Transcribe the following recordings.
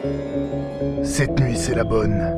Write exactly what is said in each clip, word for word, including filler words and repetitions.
Cette nuit, c'est la bonne.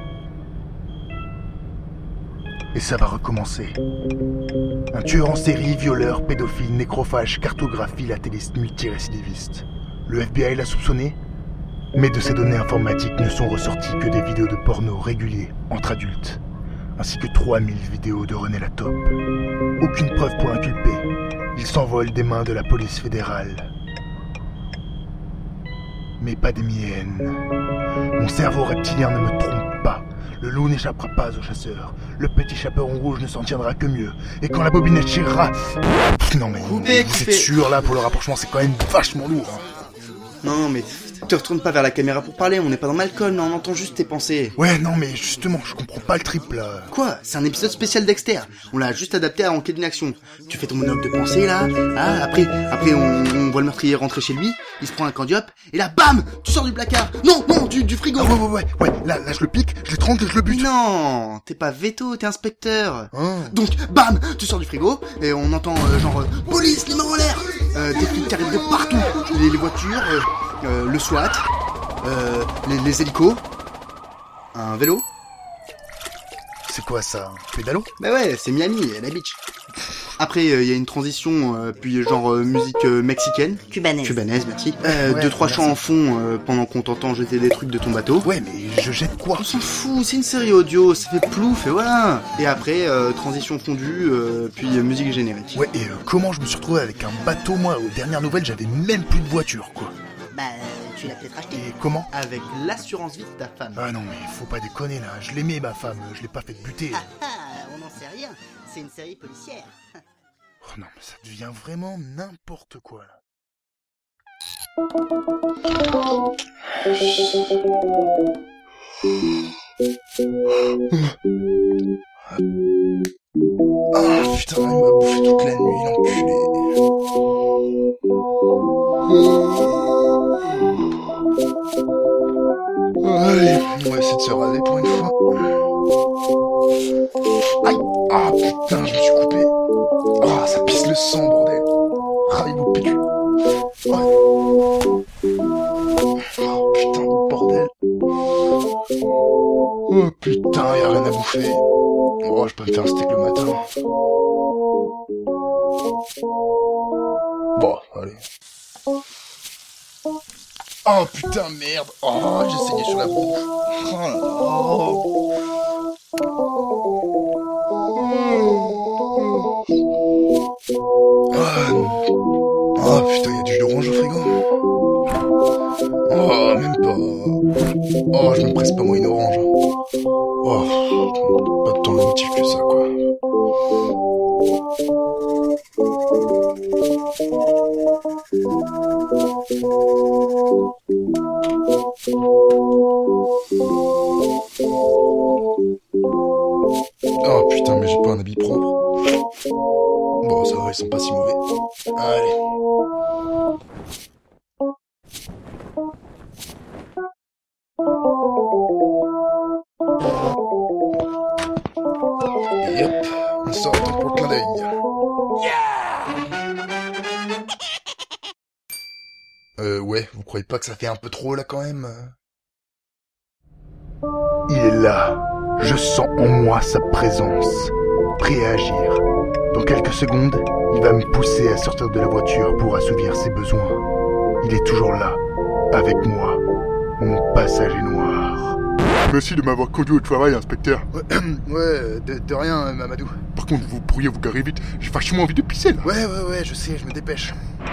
Et ça va recommencer. Un tueur en série, violeur, pédophile, nécrophage cartographie la télé multirécidiviste. Le F B I l'a soupçonné, mais de ses données informatiques ne sont ressorties que des vidéos de porno réguliers entre adultes, ainsi que trois mille vidéos de René Lataupe. Aucune preuve pour l'inculper. Il s'envole des mains de la police fédérale. Mais pas des miennes. Mon cerveau reptilien ne me trompe pas. Le loup n'échappera pas aux chasseurs. Le petit chaperon rouge ne s'en tiendra que mieux. Et quand la bobinette tirera... Non mais coupez, vous coupez. êtes sûr là pour le rapprochement, c'est quand même vachement lourd. Hein. Non mais te retourne pas vers la caméra pour parler, on n'est pas dans Malcolm, on entend juste tes pensées. Ouais non mais justement, je comprends pas le trip là. Quoi? C'est un épisode spécial Dexter. On l'a juste adapté à Enquête d'une action. Tu fais ton monologue de pensée là, ah, après, après on, on voit le meurtrier rentrer chez lui, il se prend un candiope, et là bam, tu sors du placard. Non, non, du, du frigo. Ah ouais ouais ouais, ouais. Là, là je le pique, je l'étrangle et je le bute. Non, t'es pas veto, t'es inspecteur. Oh. Donc bam, tu sors du frigo, et on entend euh, genre euh, police, les mains en l'air, euh, des flics qui arrivent de partout, les, les voitures, euh, euh, le SWAT, euh, les, les hélicos, un vélo. C'est quoi ça, un pédalo? Bah ouais, c'est Miami, la beach. Après, il euh, y a une transition, euh, puis genre euh, musique euh, mexicaine. Cubanaise. Cubanaise, merci. Euh, Ouais, deux, trois merci. chants en fond euh, pendant qu'on t'entend jeter des trucs de ton bateau. Ouais mais je jette quoi? On s'en fout, c'est une série audio, ça fait plouf et voilà. Et après, euh, transition fondue, euh, puis euh, musique générique. Ouais et euh, comment je me suis retrouvé avec un bateau moi? Aux dernières nouvelles j'avais même plus de voiture quoi. Bah, tu l'as peut-être acheté. Et comment? Avec l'assurance vie de ta femme. Ah non mais faut pas déconner là, je l'aimais ma femme, je l'ai pas fait buter. Ah ah, on n'en sait rien. C'est une série policière. Oh non mais ça devient vraiment n'importe quoi là. Ah putain, il m'a bouffé toute la nuit l'enculé. Allez, on va essayer de se raser pour une fois. Aïe. Ah putain, je me suis coupé. Oh, ça pisse le sang, bordel. Aïe, vous pétu. Oh. Oh putain de bordel. Oh putain, y'a rien à bouffer. Oh, je peux me faire un steak le matin. Bon, allez. Oh putain, merde. Oh, j'ai saigné sur la bouche. Oh là là. Oh. Oh putain, y'a du jus d'orange au frigo. Oh, même pas. Oh, je me presse pas moi une orange. Oh, pas tant émotif que ça, quoi. Oh putain, mais j'ai pas un habit propre. Bon, ça va, ils sont pas si mauvais. Allez. Et hop, on sort le temps pour le clin d'œil. Euh, ouais, vous croyez pas que ça fait un peu trop là quand même? Il est là. Je sens en moi sa présence, prêt à agir. Dans quelques secondes, il va me pousser à sortir de la voiture pour assouvir ses besoins. Il est toujours là, avec moi, mon passager noir. Merci de m'avoir conduit au travail, inspecteur. Ouais, de, de rien, Mamadou. Par contre, vous pourriez vous garer vite. J'ai vachement envie de pisser, là. Ouais, ouais, ouais, je sais, je me dépêche.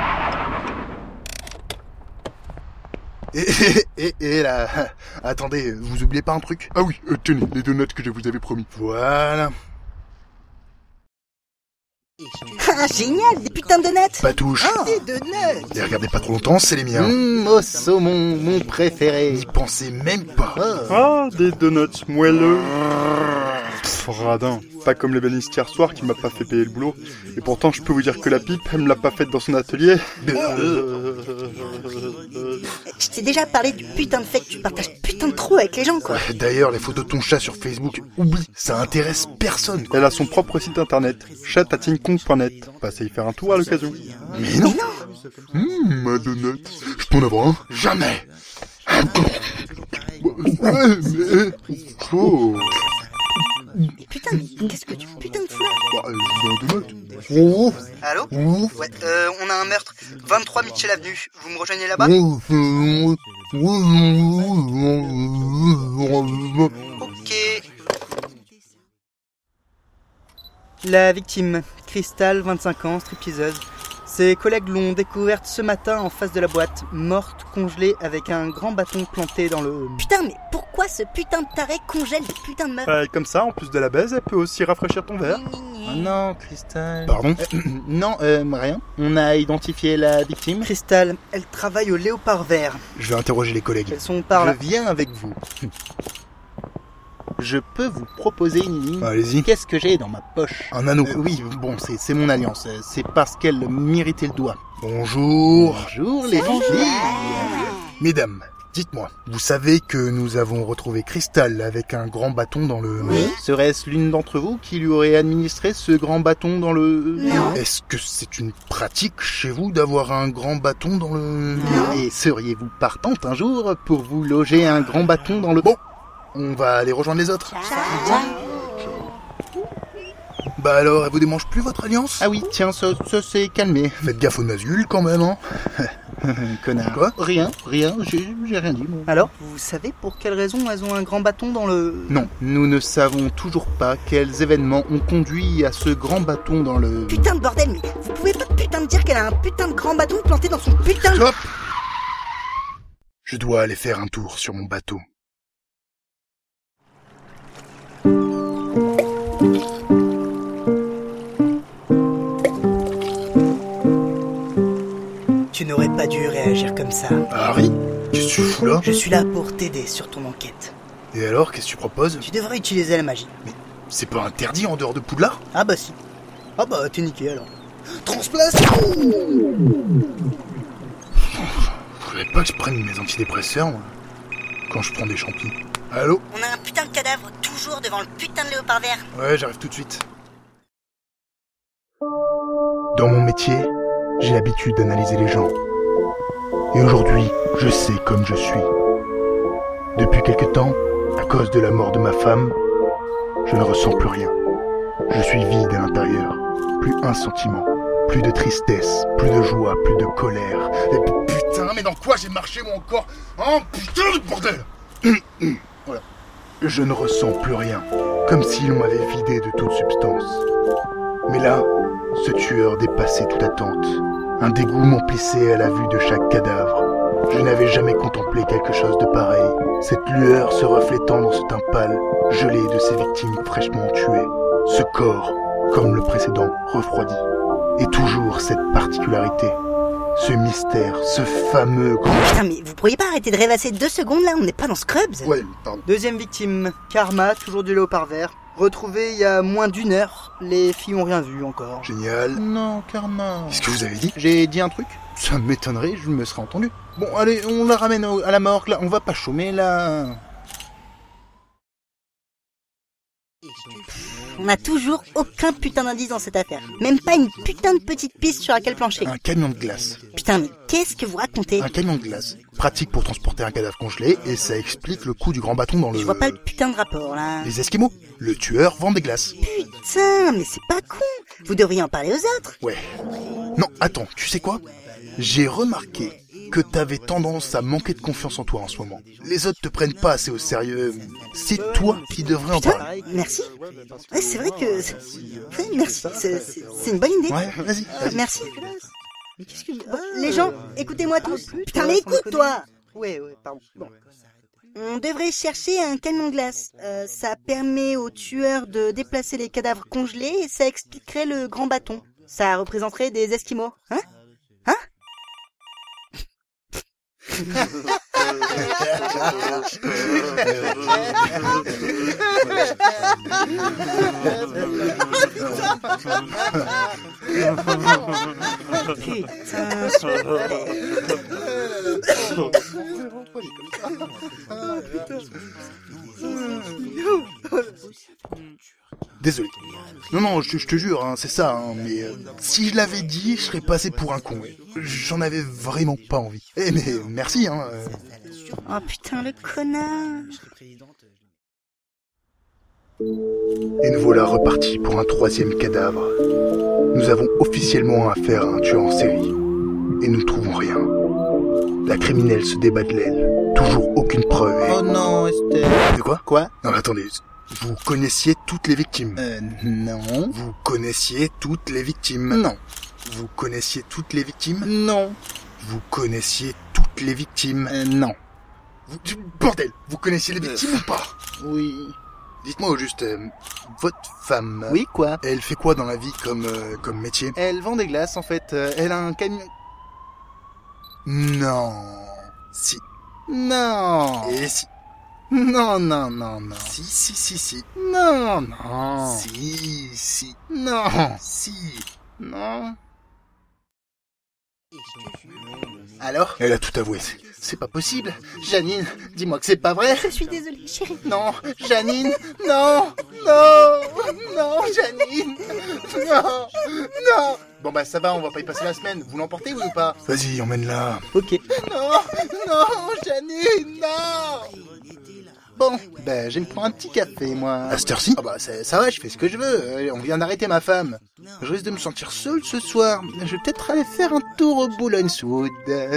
Et, et, et là, attendez, vous oubliez pas un truc? Ah oui, euh, tenez, les deux notes que je vous avais promis. Voilà. Ah, génial, des putains de donuts. Pas touche. Ah, des donuts. Les regardez pas trop longtemps, c'est les miens. Mmh, au saumon, mon préféré. N'y pensez même pas. Ah, des donuts moelleux. Pff, radin. Pas comme l'ébéniste hier soir qui m'a pas fait payer le boulot. Et pourtant, je peux vous dire que la pipe, elle me l'a pas faite dans son atelier. Je t'ai déjà parlé du putain de fait que tu partages putain de trop avec les gens, quoi. D'ailleurs, les photos de ton chat sur Facebook, oublie, ça intéresse personne, quoi. Elle a son propre site internet, chat-kong point net. Passez y faire un tour à l'occasion. Mais non. Hum, ma donut. Je peux en avoir un? Jamais. Ouais, mais... Oh. Mais putain, mais qu'est-ce que tu putain de fous là? Bah, euh, je donne deux notes. Allô? Ouais, euh, on a un meurtre. vingt-trois Mitchell Avenue. Vous me rejoignez là-bas? Ok. La victime, Crystal, vingt-cinq ans, stripteaseuse. Ses collègues l'ont découverte ce matin en face de la boîte, morte, congelée, avec un grand bâton planté dans le... Putain, mais pourquoi ce putain de taré congèle des putains de meufs? Bah, comme ça, en plus de la baise, elle peut aussi rafraîchir ton verre. Oh non, Crystal. Pardon? Euh, Non, euh, rien. On a identifié la victime. Crystal, elle travaille au Léopard Vert. Je vais interroger les collègues. Elles sont par là. Je viens avec vous. Je peux vous proposer une ligne. Allez-y. Qu'est-ce que j'ai dans ma poche? Un anneau. Euh, Oui, bon, c'est c'est mon alliance. Euh, C'est parce qu'elle m'irritait le doigt. Bonjour. Bonjour les filles. Mesdames, dites-moi, vous savez que nous avons retrouvé Crystal avec un grand bâton dans le... Oui. Serait-ce l'une d'entre vous qui lui aurait administré ce grand bâton dans le... Non. Est-ce que c'est une pratique chez vous d'avoir un grand bâton dans le... Et seriez-vous partante un jour pour vous loger un grand bâton dans le... Bon, on va aller rejoindre les autres. Bah alors, elle vous démange plus votre alliance? Ah oui, tiens, ça, ça s'est calmé. Faites gaffe aux nazules quand même, hein. Connard. Quoi? Rien, rien, j'ai j'ai rien dit. moi. Alors, vous savez pour quelle raison elles ont un grand bâton dans le... Non, nous ne savons toujours pas quels événements ont conduit à ce grand bâton dans le... Putain de bordel, mais vous pouvez pas putain de dire qu'elle a un putain de grand bâton planté dans son putain de... Stop! Je dois aller faire un tour sur mon bateau. Tu n'aurais pas dû réagir comme ça. Harry, qu'est-ce que tu fous là? Je suis là pour t'aider sur ton enquête. Et alors, qu'est-ce que tu proposes? Tu devrais utiliser la magie. C'est pas interdit en dehors de Poudlard? Ah bah si. Ah bah t'es niqué alors. Transplace. Faudrait pas que je prenne mes antidépresseurs, moi, quand je prends des champis. Allô? On a un putain de cadavre toujours devant le putain de Léopard Vert. Ouais, j'arrive tout de suite. Dans mon métier, j'ai l'habitude d'analyser les gens. Et aujourd'hui, je sais comme je suis. Depuis quelque temps, à cause de la mort de ma femme, je ne ressens plus rien. Je suis vide à l'intérieur. Plus un sentiment. Plus de tristesse, plus de joie, plus de colère. Et putain, mais dans quoi j'ai marché moi encore? Oh putain de bordel! Voilà. Je ne ressens plus rien. Comme si l'on m'avait vidé de toute substance. Mais là, ce tueur dépassait toute attente. Un dégoût m'emplissait à la vue de chaque cadavre. Je n'avais jamais contemplé quelque chose de pareil. Cette lueur se reflétant dans ce teint pâle, gelé de ces victimes fraîchement tuées. Ce corps, comme le précédent, refroidi. Et toujours cette particularité. Ce mystère, ce fameux grand... Putain, mais vous pourriez pas arrêter de rêvasser deux secondes là? On n'est pas dans Scrubs? Ouais, pardon. Deuxième victime, Karma, toujours du Léopard Vert. Retrouvée il y a moins d'une heure. Les filles ont rien vu encore. Génial. Non, Karma. Qu'est-ce que vous avez dit? J'ai dit un truc? Ça m'étonnerait, je me serais entendu. Bon, allez, on la ramène au- à la morgue, là. On va pas chômer, là. On n'a toujours aucun putain d'indice dans cette affaire. Même pas une putain de petite piste sur laquelle plancher. Un camion de glace. Putain, mais qu'est-ce que vous racontez? Un camion de glace. Pratique pour transporter un cadavre congelé, et ça explique le coup du grand bâton dans le... Je vois pas le putain de rapport là. Les Esquimaux. Le tueur vend des glaces. Putain, mais c'est pas con. Vous devriez en parler aux autres. Ouais. Non, attends, tu sais quoi? J'ai remarqué que t'avais tendance à manquer de confiance en toi en ce moment. Les autres te prennent pas assez au sérieux. C'est toi qui devrais en parler. Merci. Ouais, c'est vrai que... c'est- ouais, merci, c'est c'est- c'est une bonne idée. Ouais, vas-y. Euh, merci. Bon, les gens, écoutez-moi tous. Putain, mais écoute toi. Ouais, ouais, pardon. Bon. On devrait chercher un camion de glace. Euh, ça permet aux tueurs de déplacer les cadavres congelés et ça expliquerait le grand bâton. Ça représenterait des Esquimaux. Hein? Hein? Putain, super. Désolé. Non, non, je, je te jure, hein, c'est ça, hein, mais euh, si je l'avais dit, je serais passé pour un con. J'en avais vraiment pas envie. Eh mais merci, hein. Euh... Oh putain, le connard. Et nous voilà repartis pour un troisième cadavre. Nous avons officiellement affaire à un tueur en série. Et nous ne trouvons rien. La criminelle se débat de l'aile. Toujours aucune preuve et... Oh non, Esther. De quoi ? Quoi ? Non, mais attendez. Vous connaissiez toutes les victimes ? Euh, non. Vous connaissiez toutes les victimes ? Non. Vous connaissiez toutes les victimes ? Non. Vous connaissiez toutes les victimes ? Euh, non. Vous... Bordel ! Vous connaissiez les victimes euh... ou pas ? Oui. Dites-moi au juste, euh, votre femme... Oui, quoi ? Elle fait quoi dans la vie comme, euh, comme métier ? Elle vend des glaces, en fait. Euh, elle a un camion... Non. Si. Non. Et si. Non, non, non, non. Si, si, si, si. Non, non. Si, si. Non. Si. Non. Alors ? Elle a tout avoué. C'est pas possible. Janine, dis-moi que c'est pas vrai. Je suis désolée, chérie. Non, Janine, non, non, non, Janine, non, non. Bon bah ça va, on va pas y passer la semaine. Vous l'emportez oui ou pas ? Vas-y, emmène-la. Ok. Non, non, Janine, non. Bon, ben je vais me prendre un petit café, moi. À cette heure-ci ? Ah bah ça, ça va, je fais ce que je veux. On vient d'arrêter ma femme. Je risque de me sentir seul ce soir. Je vais peut-être aller faire un tour au Boulogne-Sud.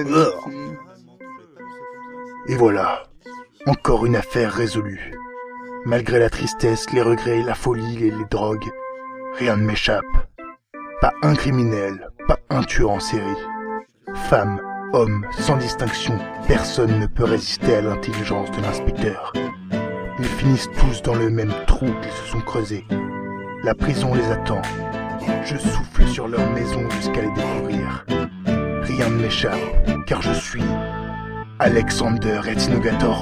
Et voilà, encore une affaire résolue. Malgré la tristesse, les regrets, la folie et les drogues, rien ne m'échappe. Pas un criminel, pas un tueur en série. Femme, homme, sans distinction, personne ne peut résister à l'intelligence de l'inspecteur. Ils finissent tous dans le même trou qu'ils se sont creusés. La prison les attend. Je souffle sur leur maison jusqu'à les découvrir. Rien ne m'échappe, car je suis Alexander Etnogatorp.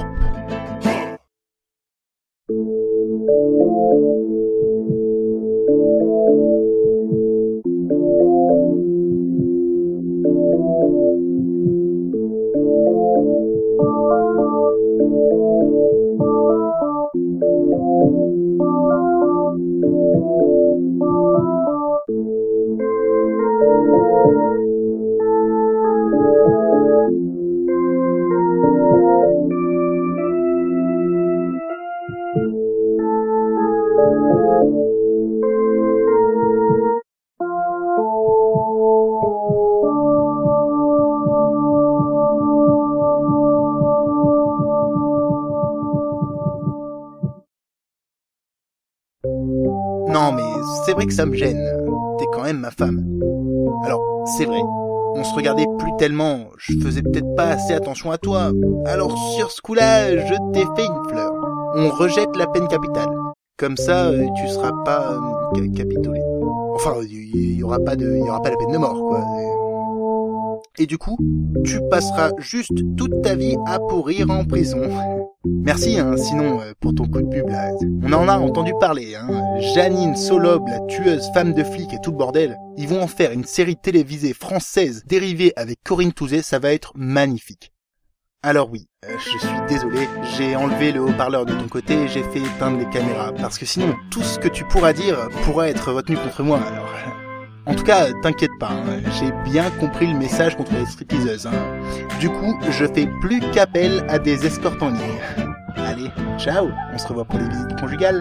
Non mais c'est vrai que ça me gêne. T'es quand même ma femme. Alors, c'est vrai. On se regardait plus tellement, je faisais peut-être pas assez attention à toi. Alors sur ce coup-là, je t'ai fait une fleur. On rejette la peine capitale. Comme ça, tu seras pas euh, capitolé. Enfin, il y aura pas de, il y aura pas la peine de mort, quoi. Et du coup, tu passeras juste toute ta vie à pourrir en prison. Merci, hein, sinon, euh, pour ton coup de pub, là. On en a entendu parler, hein. Janine Solob, la tueuse femme de flic et tout le bordel. Ils vont en faire une série télévisée française dérivée avec Corinne Touzé, ça va être magnifique. Alors oui, euh, je suis désolé, j'ai enlevé le haut-parleur de ton côté et j'ai fait éteindre les caméras, parce que sinon, tout ce que tu pourras dire pourra être retenu contre moi, alors... En tout cas, t'inquiète pas, hein, j'ai bien compris le message contre les stripteaseuses. Hein. Du coup, je fais plus qu'appel à des escortes en ligne. Allez, ciao, on se revoit pour les visites conjugales.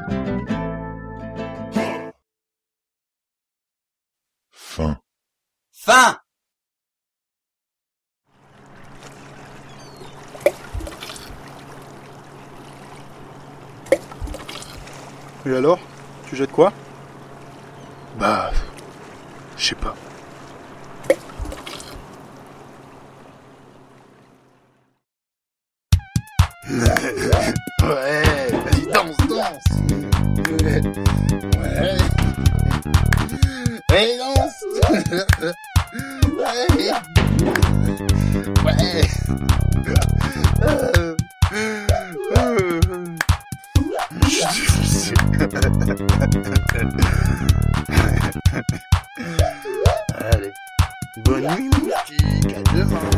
Fin. Fin. Et alors ? Tu jettes quoi ? Bah... Je sais pas. Ouais, vas-y, danse, danse. Ouais. Ouais, danse. Ouais. Ouais. Euh. Euh. Je suis difficile. Allez, bonne nuit, mon petit, à demain.